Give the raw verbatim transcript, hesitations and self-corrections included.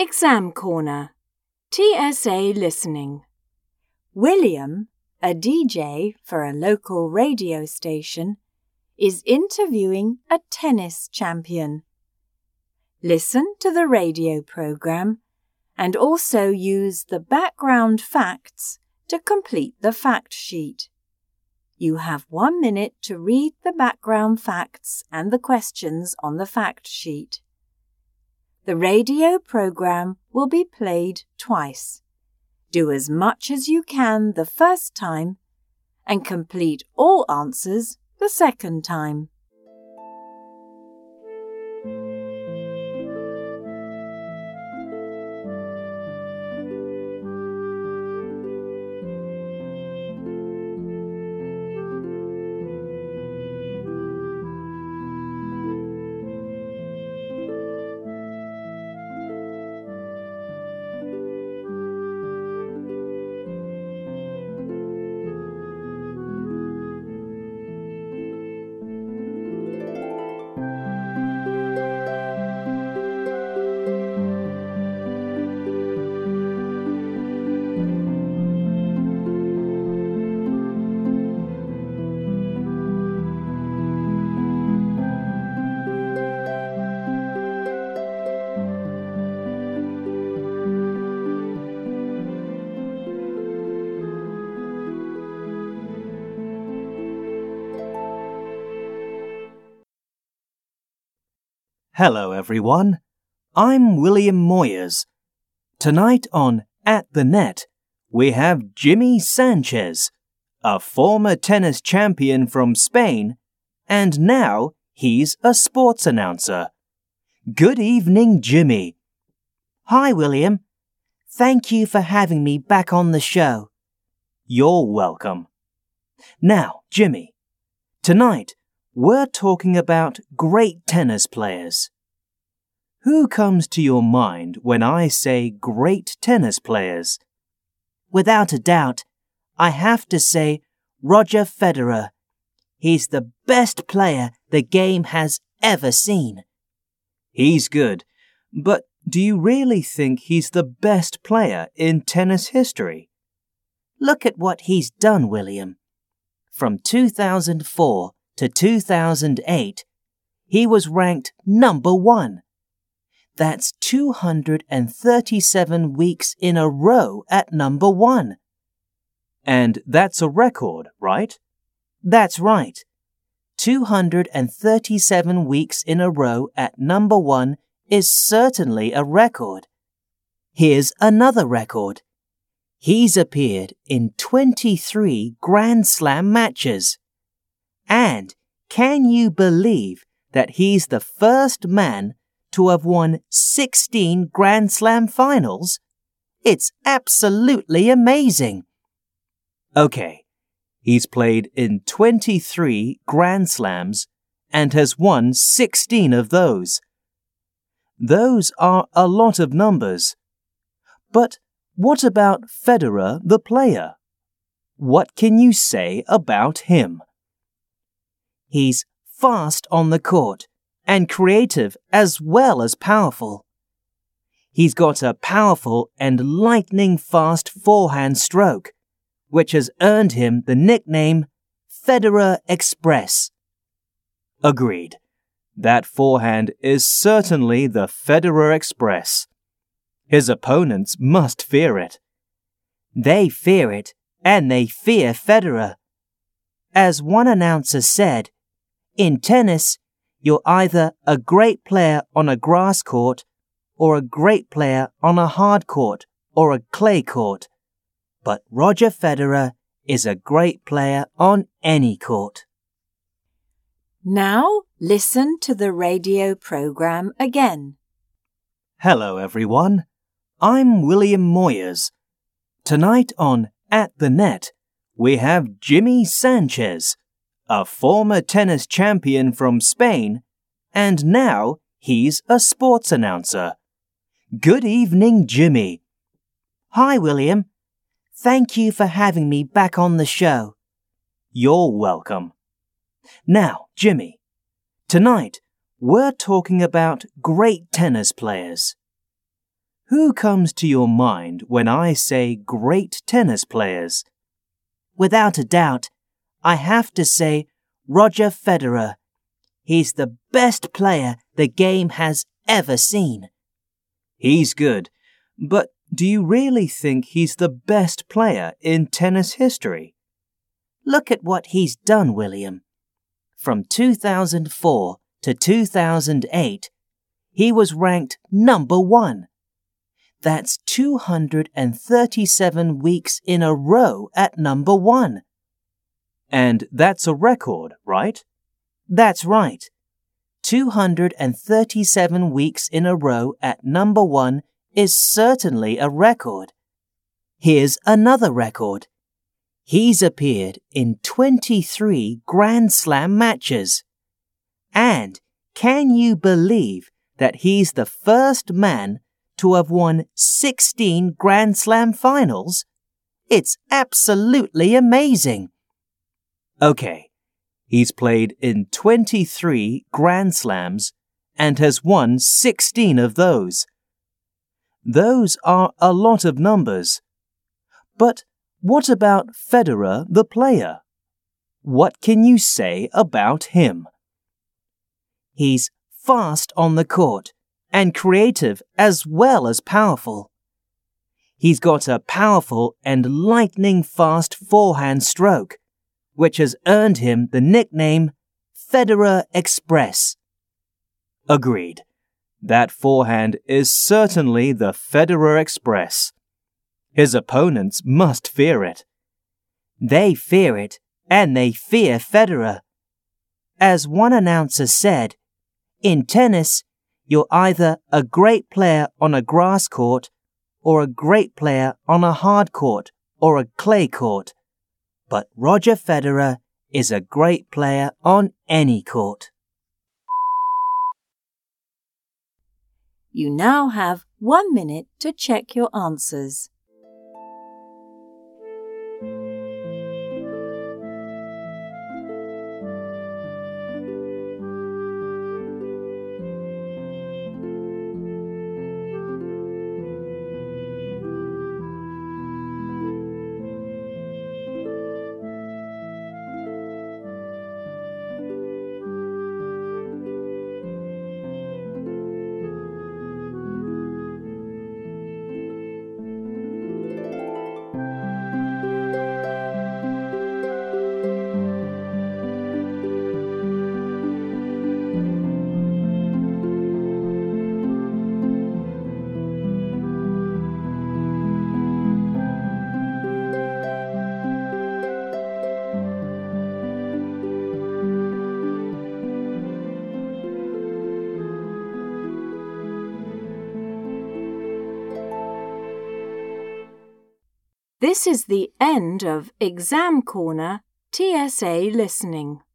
Exam Corner. T S A Listening. William, a D J for a local radio station, is interviewing a tennis champion. Listen to the radio program and also use the background facts to complete the fact sheet. You have one minute to read the background facts and the questions on the fact sheet. The radio program will be played twice. Do as much as you can the first time and complete all answers the second time. Hello everyone, I'm William Moyers. Tonight on At the Net, we have Jimmy Sanchez, a former tennis champion from Spain, and now he's a sports announcer. Good evening, Jimmy. Hi, William. Thank you for having me back on the show. You're welcome. Now, Jimmy, tonight we're talking about great tennis players. Who comes to your mind when I say great tennis players? Without a doubt, I have to say Roger Federer. He's the best player the game has ever seen. He's good, but do you really think he's the best player in tennis history? Look at what he's done, William. From two thousand four to two thousand eight, he was ranked number one. That's two hundred thirty-seven weeks in a row at number one. And that's a record, right? That's right. two hundred thirty-seven weeks in a row at number one is certainly a record. Here's another record. He's appeared in twenty-three Grand Slam matches. And can you believe that he's the first man to have won sixteen Grand Slam finals? It's absolutely amazing. Okay, he's played in twenty-three Grand Slams and has won sixteen of those. Those are a lot of numbers. But what about Federer, the player? What can you say about him? He's fast on the court and creative as well as powerful. He's got a powerful and lightning-fast forehand stroke, which has earned him the nickname Federer Express. Agreed. That forehand is certainly the Federer Express. His opponents must fear it. They fear it, and they fear Federer. As one announcer said, in tennis, you're either a great player on a grass court or a great player on a hard court or a clay court. But Roger Federer is a great player on any court. Now listen to the radio program again. Hello everyone, I'm William Moyers. Tonight on At the Net, we have Jimmy Sanchez, a former tennis champion from Spain, and now he's a sports announcer. Good evening, Jimmy. Hi, William. Thank you for having me back on the show. You're welcome. Now, Jimmy, tonight we're talking about great tennis players. Who comes to your mind when I say great tennis players? Without a doubt, I have to say Roger Federer. He's the best player the game has ever seen. He's good, but do you really think he's the best player in tennis history? Look at what he's done, William. From two thousand four to two thousand eight, he was ranked number one. That's two hundred thirty-seven weeks in a row at number one. And that's a record, right? That's right. two hundred thirty-seven weeks in a row at number one is certainly a record. Here's another record. He's appeared in twenty-three Grand Slam matches. And can you believe that he's the first man to have won sixteen Grand Slam finals? It's absolutely amazing. Okay, he's played in twenty-three Grand Slams and has won sixteen of those. Those are a lot of numbers. But what about Federer the player? What can you say about him? He's fast on the court and creative as well as powerful. He's got a powerful and lightning-fast forehand stroke, which has earned him the nickname Federer Express. Agreed. That forehand is certainly the Federer Express. His opponents must fear it. They fear it, and they fear Federer. As one announcer said, in tennis, you're either a great player on a grass court or a great player on a hard court or a clay court. But Roger Federer is a great player on any court. You now have one minute to check your answers. This is the end of Exam Corner T S A Listening.